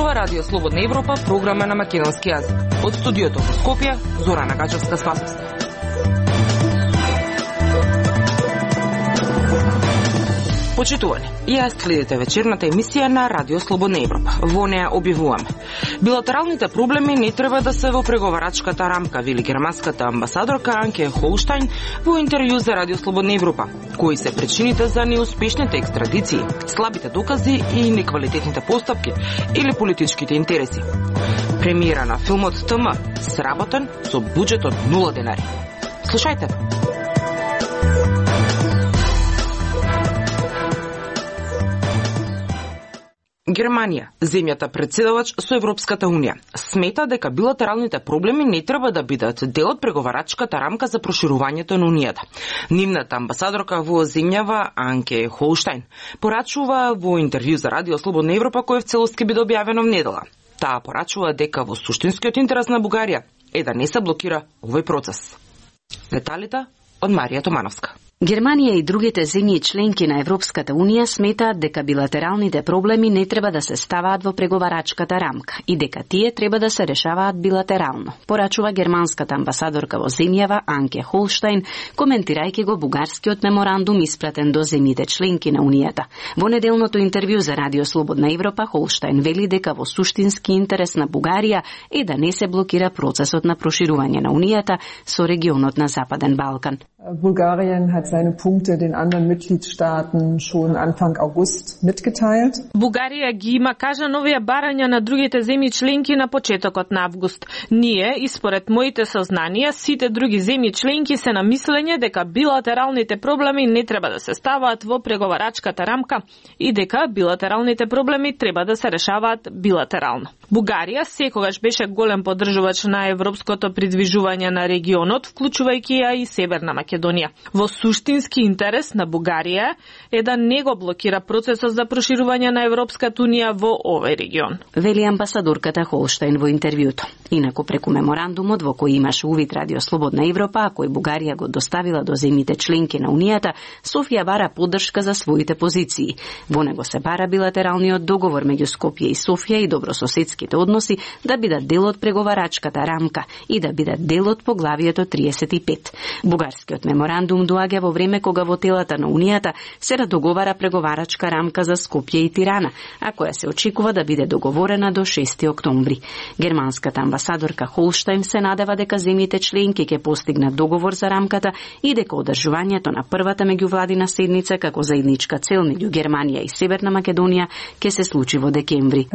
зборува Радио Слободна Европа, програма на македонски јазик. Од студиото во Скопје, Зорана Гачевска-Спасовска. Почитувани, јас следите вечерната емисија на Радио Слободна Европа. Во неа објавуваме: билатералните проблеми не треба да се во преговарачката рамка, вели германската амбасадорка Анке Холштајн во интервју за Радио Слободна Европа. Кои се причините за неуспешните екстрадиции, слабите докази и неквалитетните постапки или политичките интереси? Премиера на филмот ТМ сработен со буџет од 0 денари. Слушајте. Германија, земјата председавач со Европската Унија, смета дека билатералните проблеми не треба да бидат дел од преговарачката рамка за проширувањето на Унијата. Нивната амбасадорка во земјава Анке Холштајн порачува во интервју за Радио Слободна Европа, кој в целост ќе биде објавено внедела. Таа порачува дека во суштинскиот интерес на Бугарија е да не се блокира овој процес. Деталите од Марија Томановска. Германија и другите земји членки на Европската Унија сметаат дека билатералните проблеми не треба да се ставаат во преговарачката рамка и дека тие треба да се решаваат билатерално, порачува германската амбасадорка во земјава Анке Холштајн, коментирајќи го бугарскиот меморандум испратен до земјите членки на Унијата. Во неделното интервју за Радио Слободна Европа, Холштајн вели дека во суштински интерес на Бугарија е да не се блокира процесот на проширување на Унијата со регионот на Западен Балкан. Bulgarien hat seine Punkte den anderen Mitgliedstaaten schon Anfang August mitgeteilt. Бугарија ги има кажан овие барања на другите земји членки на почетокот на август. Ние, и според моите сознанија, сите други земји членки се на мислење дека билатералните проблеми не треба да се ставаат во преговарачката рамка и дека билатералните проблеми треба да се решаваат билатерално. Бугарија секогаш беше голем поддржувач на европското придвижување на регионот, вклучувајќи ја и Северна Македонија. Во суштински интерес на Бугарија е да не го блокира процесот за проширување на Европската Унија во овој регион, вели амбасадорката Холштајн во интервјуто. Инаку преку меморандумот во кој имаше увид Радио Слободна Европа, а кој Бугарија го доставила до земјите членки на Унијата, Софија бара поддршка за своите позиции. Во него се бара билатералниот договор меѓу Скопје и Софија и добрососедските односи да бидат дел од преговарачката рамка и да бидат дел од поглавието 35. Бугарскиот меморандум доаѓа во време кога во телата на Унијата се договара преговарачка рамка за Скопје и Тирана, а која се очекува да биде договорена до 6 октомври. Германската амбасадорка Холштајн се надева дека земјите членки ќе постигнат договор за рамката и дека одржувањето на првата меѓувладина седница како заедничка цел меѓу Германија и Северна Македонија ќе се случи во декември.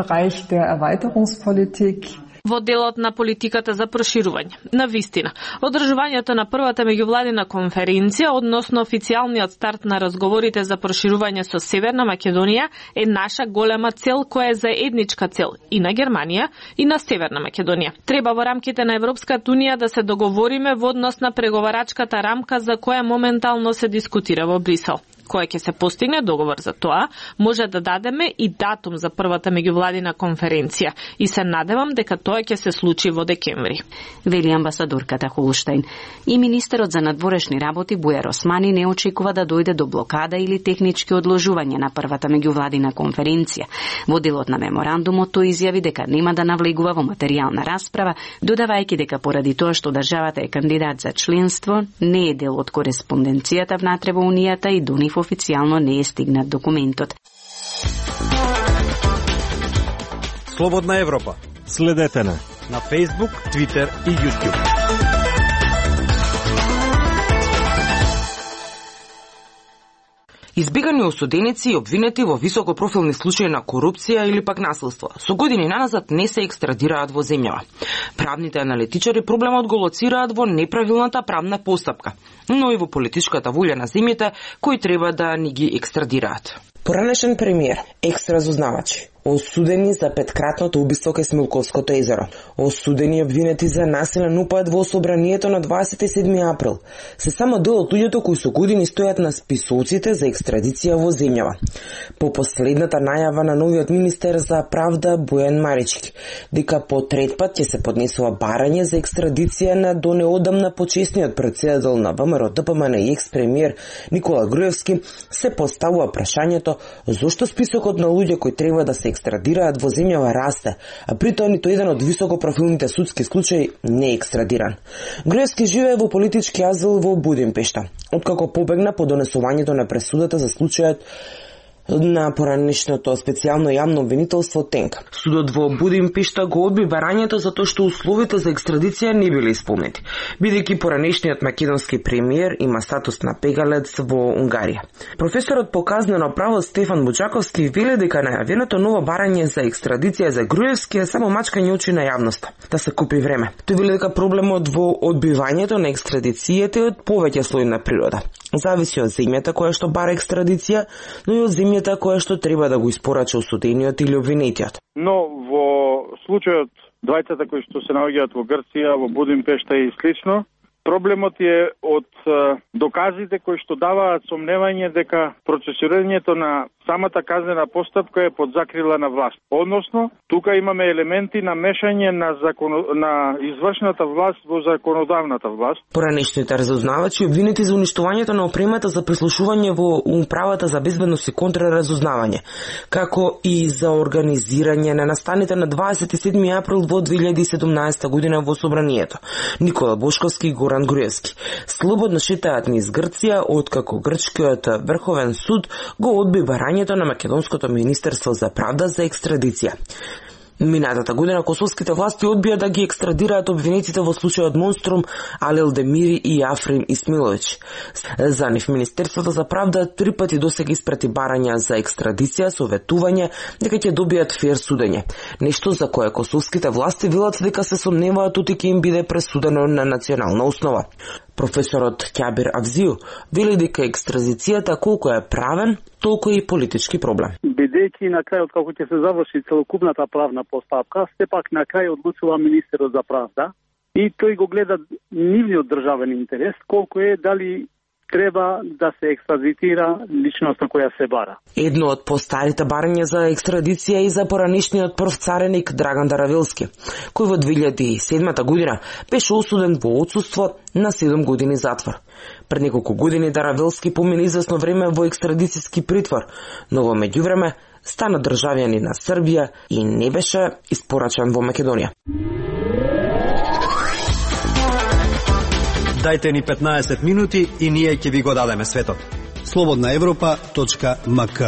Во делот на политиката за проширување. На вистина, одржувањето на првата меѓувладина конференција, односно официјалниот старт на разговорите за проширување со Северна Македонија е наша голема цел која е заедничка цел и на Германија и на Северна Македонија. Треба во рамките на Европската Унија да се договориме во однос на преговарачката рамка за која моментално се дискутира во Брисел. Кој ќе се постигне договор за тоа, може да дадеме и датум за првата меѓувладина конференција и се надевам дека тоа ќе се случи во декември, вели амбасадорката Холштајн. И министерот за надворешни работи Бујар Османи не очекува да дојде до блокада или технички одложување на првата меѓувладина конференција. Во делот на меморандумот тој изјави дека нема да навлегува во материјална расправа, додавајќи дека поради тоа што државата е кандидат за членство, не е дел од кореспонденцијата внатре во Унијата и до нив официјално не е стигнат документот. Слободна Европа. Следете на Facebook, Twitter и YouTube. Избегани осуденици и обвинети во високопрофилни случаи на корупција или пак насилство со години наназад не се екстрадираат во земјава. Правните аналитичари проблемот го лоцираат во неправилната правна постапка, но и во политичката волја на земјите кои треба да ни ги екстрадираат. Поранешен премиер, екс-разузнавачи, осудени за петкратното убиство кај Смилковското езеро, осудени и обвинети за насилен упад во собранието на 27 април, се само дел од луѓето кои со години стојат на списоците за екстрадиција во земјава. По последната најава на новиот министер за правда Бојан Марички, дека по трет пат ќе се поднесува барање за екстрадиција на до неодамна почесниот претседател на ВМРО ДПМН и екс-премиер Никола Груевски, се поставува прашањето зошто списокот на луѓе кои треба да се се екстрадираат во земјава расте, а при тоа ниту еден од високопрофилните судски случаи не е екстрадиран. Груевски живее во политички азил во Будимпешта, откако побегна по донесувањето на пресудата за случајот на поранешното специјално јавно обвинителство ТЕНК. Судот во Будимпешта го одби барањето затоа што условите за екстрадиција не биле исполнети, бидејќи поранешниот македонски премиер има статус на бегалец во Унгарија. Професорот по казнено право Стефан Буџаковски вели дека најавеното ново барање за екстрадиција за Груевски е само мачкање очи на јавноста, да се купи време. Тој вели дека проблемот во одбивањето на екстрадицијата е од повеќе слојна природа. Зависи од земјата која што бара екстрадиција, но и од земјата која што треба да го испорача осудениот или обвинетиот. Но во случајот двајцата кои што се наоѓаат во Грција, во Будимпешта и слично, проблемот е од доказите кои што даваат сомневање дека процесирањето на самата казнена постапка е под закрила на власт. Односно, тука имаме елементи на мешање на извршната власт во законодавната власт. Поранешните разузнавачи обвинети за уништувањето на опремата за прислушување во Управата за безбедност и контраразузнавање, како и за организирање на настаните на 27 април во 2017 година во Собранието. Никола Бошковски и Горан Груевски слободно шетаат низ Грција, откако грчкиот Врховен суд го одби барањето на Македонското министерство за правда за екстрадиција. Минатата година косовските власти одбија да ги екстрадираат обвинетите во случајот Монструм, Алел Демири и Африм Исмилович. За нив Министерството за правда 3 пати досега испрати барања за екстрадиција со ветување дека ќе добијат фер судење, нешто за кое косовските власти велат дека се сомневаат оти ќе им биде пресудено на национална основа. Професорот Ќабир Авзију вели дека екстрадицијата колку е правен, толку и политички проблем. Бидејќи на крајот како ќе се заврши целокупната правна постапка, сепак на крај одлучува министерот за правда и тој го гледа нивниот државен интерес, колку е дали треба да се екстрадитира личноста која се бара. Едно од постарите барања за екстрадиција и за поранешниот прв цареник Драган Даравелски, кој во 2007 година беше осуден во отсуство на 7 години затвор. Пред неколку години Даравелски помина извесно време во екстрадицијски притвор, но во меѓувреме стана државјанин на Србија и не беше испорачан во Македонија. Дајте ни 15 минути и ние ќе ви го дадеме светот. slobodnaevropa.mk.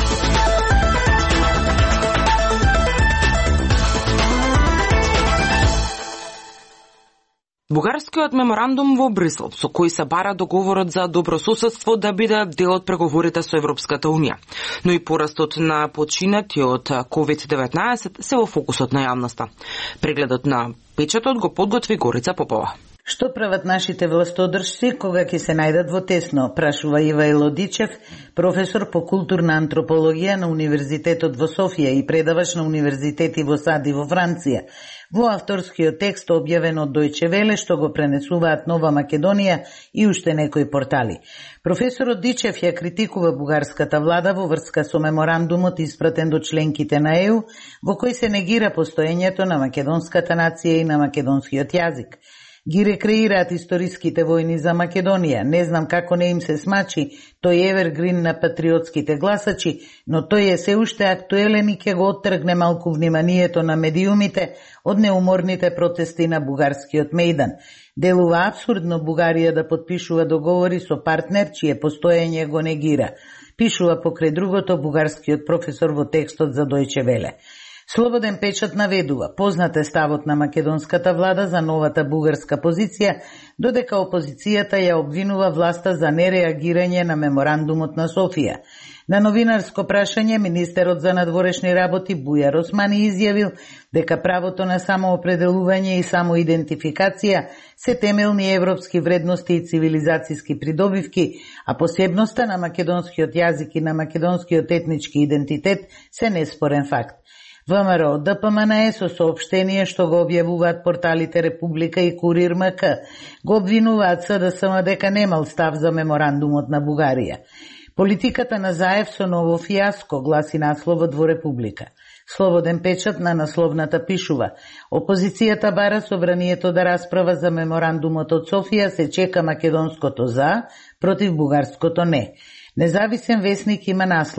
Бугарскиот меморандум во Брисел, со кој се бара договорот за добрососедство да биде дел од преговорите со Европската Унија. Но и порастот на починати од COVID-19 се во фокусот на јавноста. Прегледот на печатот го подготви Горица Попова. Што прават нашите властодржци кога ќе се најдат во тесно, прашува Ивајло Дичев, професор по културна антропологија на Универзитетот во Софија и предавач на универзитети во САД и во Франција. Во авторскиот текст објавен од Дојче Веле, што го пренесуваат Нова Македонија и уште некои портали. Професорот Дичев ја критикува бугарската влада во врска со меморандумот испратен до членките на ЕУ, во кој се негира постоењето на македонската нација и на македонскиот јазик. Ги рекреираат историските војни за Македонија. Не знам како не им се смачи тој евергрин на патриотските гласачи, но тој е се уште актуелен и ќе го оттргне малку вниманието на медиумите од неуморните протести на бугарскиот мејдан. Делува апсурдно Бугарија да подпишува договори со партнер чие постоење го негира. Пишува покрај другото бугарскиот професор во текстот за Дојче Веле. Слободен печат наведува, познат е ставот на македонската влада за новата бугарска позиција, додека опозицијата ја обвинува власта за нереагирање на меморандумот на Софија. На новинарско прашање, министерот за надворешни работи Бујар Османи изјавил дека правото на самоопределување и самоидентификација се темелни европски вредности и цивилизацијски придобивки, а посебноста на македонскиот јазик и на македонскиот етнички идентитет се неспорен факт. ВМРО ДПМН со соопштение што го објавуваат порталите Република и Курир МК го обвинуваат СДСМ дека немал став за меморандумот на Бугарија. Политиката на Заев со ново фијаско, гласи насловот во Република. Слободен печат на насловната пишува: опозицијата бара собранието да расправа за меморандумот од Софија, се чека македонското за против бугарското не. Независен весник има наслов: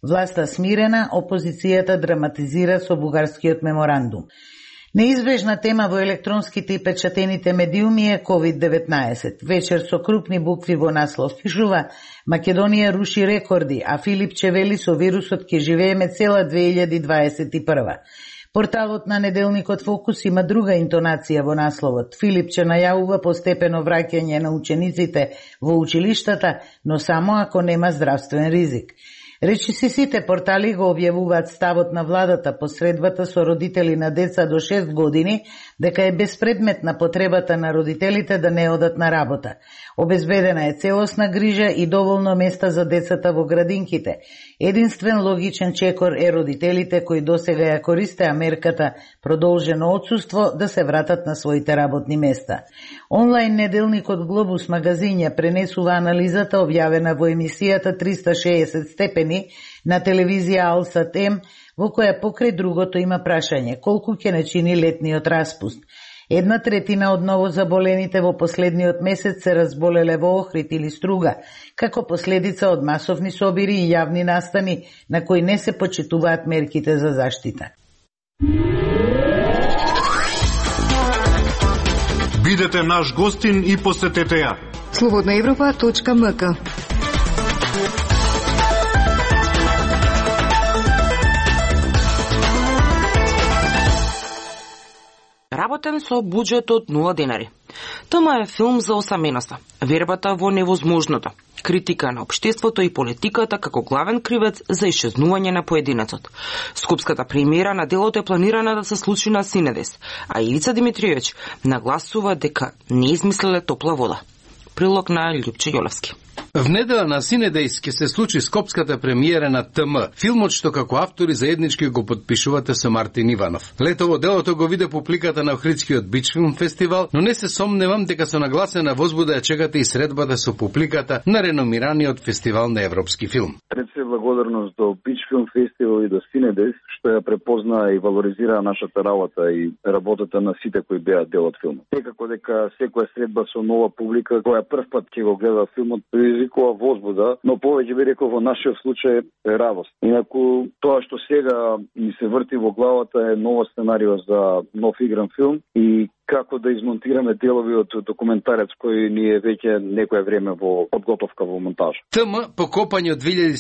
Власта смирена, опозицијата драматизира со бугарскиот меморандум. Неизбежна тема во електронските и печатените медиуми е COVID-19. Вечер со крупни букви во наслов пишува: Македонија руши рекорди, а Филипче вели со вирусот ќе живееме цела 2021. Порталот на неделникот Фокус има друга интонација во насловот. Филипче најавува постепено враќање на учениците во училиштата, но само ако нема здравствен ризик. Речиси сите портали го објавуваат ставот на владата посредбата со родители на деца до 6 години дека е безпредметна потребата на родителите да не одат на работа. Обезбедена е целосна грижа и доволно места за децата во градинките. Единствен логичен чекор е родителите кои досега ја користеа мерката продолжено отсуство да се вратат на своите работни места. Онлайн неделникот Глобус магазин ја пренесува анализата објавена во емисијата 360 степени на телевизија Алсат М, во која покрај другото има прашање: колку ќе не чини летниот распуст? 1/3 од новозаболените во последниот месец се разболеле во Охрид или Струга, како последица од масовни собири и јавни настани на кои не се почитуваат мерките за заштита. Бидете наш гостин и посетете ја. Slobodnaevropa.mk. Работен со буџет од 0 денари. Тема е филм за осаменоста, вербата во невозможното, критика на општеството и политиката како главен кривец за исчезнување на поединецот. Скопската премиера на делото е планирана да се случи на Синедес, а Илица Димитриевич нагласува дека не измислиле топла вода. Прилог на Љупче Јолевски. В недела на Синедејс ќе се случи скопската премиера на ТМ, филмот што како автори заеднички го подпишувате со Мартин Иванов. Летово делото го виде публиката на Охридскиот Бич филм фестивал, но не се сомневам дека со нагласена возбуда ја чекате и средбата со публиката на реномираниот фестивал на европски филм. Пред се благодарност до Бич филм фестивал и до Синедејс што ја препозна и валоризира нашата работа и работата на сите кои беа дел од филмот. Секако дека секоја средба со нова публика која првпат ќе го гледа филмот предизвикува возбуда, но повеќе би рекол во нашиот случај е радост. Инаку тоа што сега ми се врти во главата е ново сценарио за нов игран филм и како да измонтираме делови од документарец кој ни е веќе некое време во подготовка во монтаж. ТМ Покопање од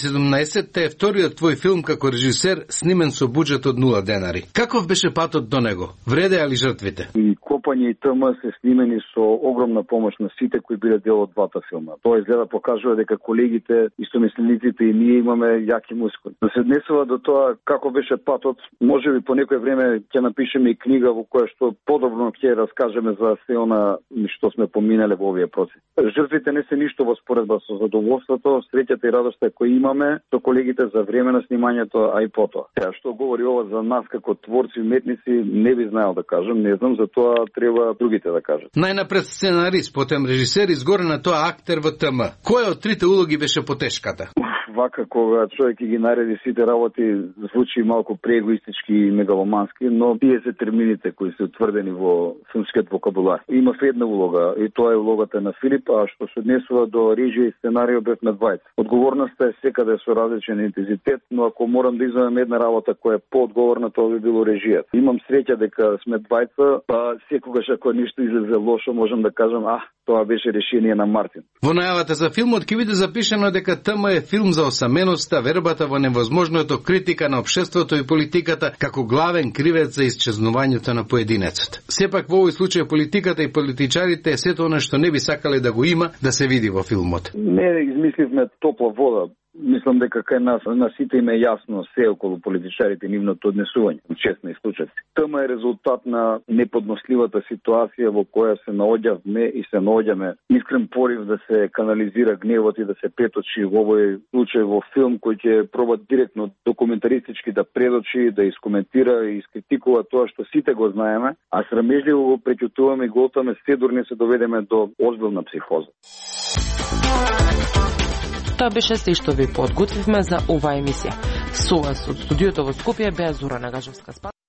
2017 е вториот твој филм како режисер снимен со буџет од 0 денари. Каков беше патот до него? Вредеа ли жртвите? И Копање и ТМ се снимени со огромна помош на сите кои биле дел од двата филма. Тоа изгледа покажува дека колегите, истомислениците и ние имаме јаки мускули. Да се однесува до тоа како беше патот, можеби по некое време ќе напишеме и книга во која што подобно ќе раскажеме за се она што сме поминале во овие процеси. Жртвите не се ништо во споредба со задоволството, среќата и радоста која имаме со колегите за време на снимањето, а и потоа. Што говори ова за нас како творци и уметници, не би знаел да кажам, не знам, за тоа треба другите да кажат. Најнапред сценарист, потем режисер, изгоре на тоа актер во ТМ. Која од трите улоги беше потешката? Вака кога човек ги нареди сите работи, звучи малку преегоистички и мегаломански, но тие се термините кои се утврдени во филмскиот вокабулар. Има една улога и тоа е улогата на Филип, а што се однесува до режија и сценарио бев на двајца. Одговорноста е секаде со различен интензитет, но ако морам да изземам една работа која е поодговорна, тоа би било режијата. Имам среќа дека сме двајца, па секогаш ако нешто излезе лошо, можам да кажам, тоа беше решение на Мартин. Во најавата за филмот ќе биде запишано дека ТМ е филм за осаменоста, вербата во невозможното, критика на општеството и политиката како главен кривец за исчезнувањето на поединецот. Сепак во овој случај политиката и политичарите е сето она што не би сакале да го има да се види во филмот. Не измисливме топла вода. Мислам дека кај нас на сите им е јасно се околу политичарите нивното однесување, честно и случајци. Тема е резултат на неподносливата ситуација во која се наоѓавме и се наоѓаме. Искрен порив да се канализира гневот и да се преточи во овој случај во филм кој ќе проба директно документаристички да предочи, да искоментира и искритикува тоа што сите го знаеме, а срамежливо го преќутуваме и го отаме седур не се доведеме до озбилна психоза. Тоа беше се што ви подготвивме за оваа емисија. Со вас од студиото во Скопје беа Зора Нагажевска.